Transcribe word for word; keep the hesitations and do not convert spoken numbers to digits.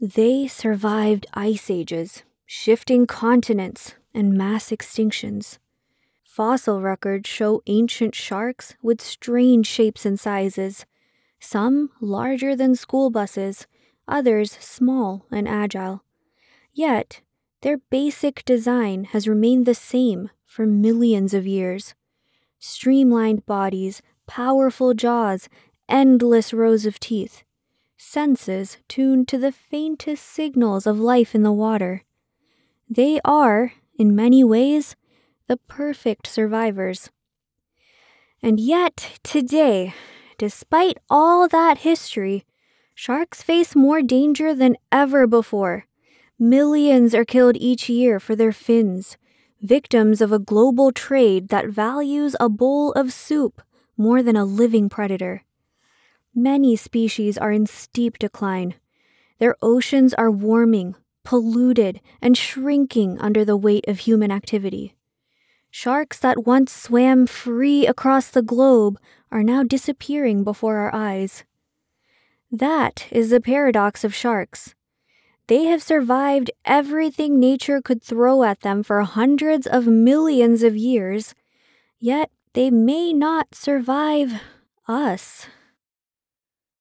They survived ice ages, shifting continents, and mass extinctions. Fossil records show ancient sharks with strange shapes and sizes, some larger than school buses, others small and agile. Yet, their basic design has remained the same for millions of years. Streamlined bodies, powerful jaws, endless rows of teeth. Senses tuned to the faintest signals of life in the water. They are, in many ways, the perfect survivors. And yet, today, despite all that history, sharks face more danger than ever before. Millions are killed each year for their fins, victims of a global trade that values a bowl of soup more than a living predator. Many species are in steep decline. Their oceans are warming, polluted, and shrinking under the weight of human activity. Sharks that once swam free across the globe are now disappearing before our eyes. That is the paradox of sharks. They have survived everything nature could throw at them for hundreds of millions of years, yet they may not survive us.